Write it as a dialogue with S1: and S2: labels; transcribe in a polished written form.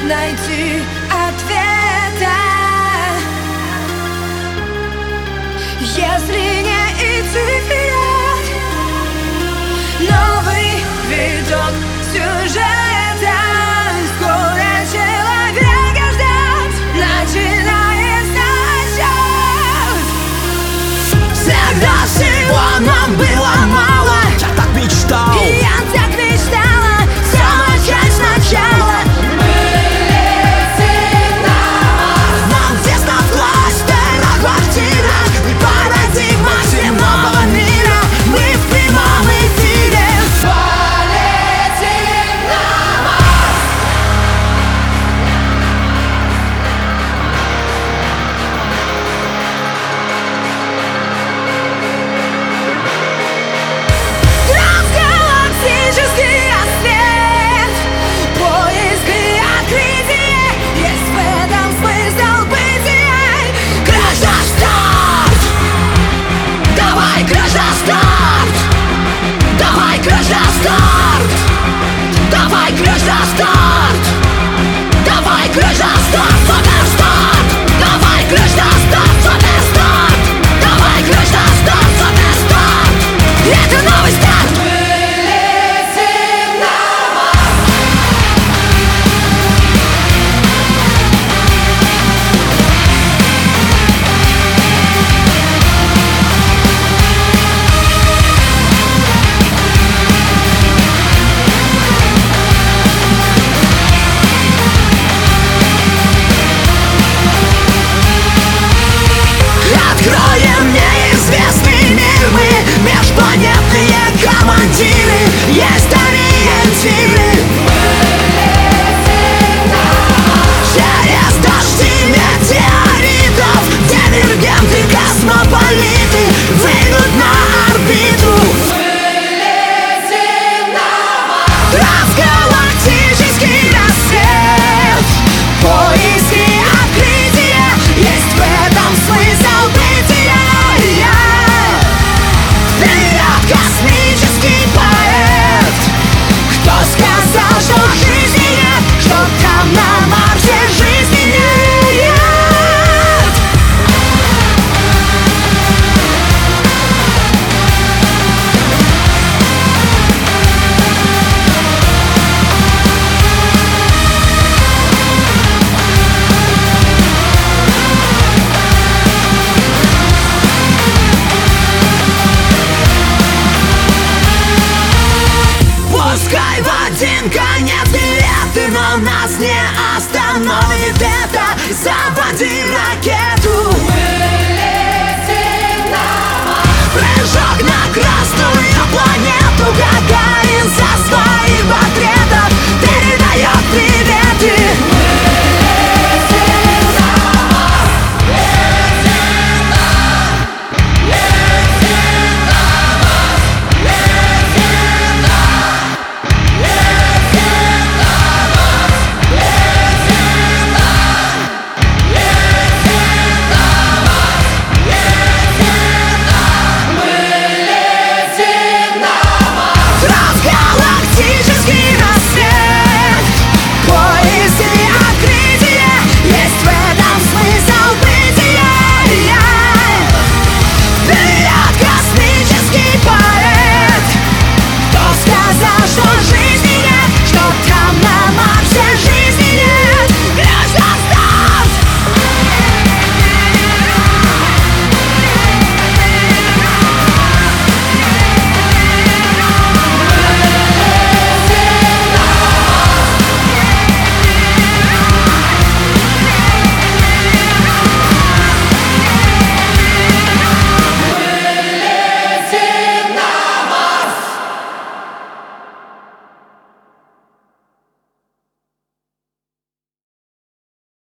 S1: найти ответа. Если не идти вперед, новый виток сюжета. Скоро человека ждет, начинается отсчет. Всегда всего нам было мало.
S2: Я так мечтал,
S1: Я так мечтала, все начать сначала. Нам тесно в кластерах, квартирах, и парадигма всем нового мира. Мы в прямом эфире. Полетим на Марс. Трансгалактический рассвет, поиск и открытие, есть в этом смысл бытия. Кража старт! Давай, кража старт! Давай, кража старт! Давай, кража старт! Давай, кража старт! Супер старт! Давай, кража старт! Супер старт! Давай, кража старт! Супер старт! Это новый старт! Откроем неизвестный мир мы, межпланетные командиры, есть ориентиры. Через дожди метеоритов дивергенты, космополиты выйдут на орбиту. Трансгалактический рассвет, поиск и открытие, есть в этом смысл бытия. Вперед, космический поэт! Кто сказал, что жизни нет, что там на Марсе жизни нет? Пускай в один конец билеты, но нас не остановит это. Заводи ракету. Прыжок на красную планету. Гагарин со своим портретом.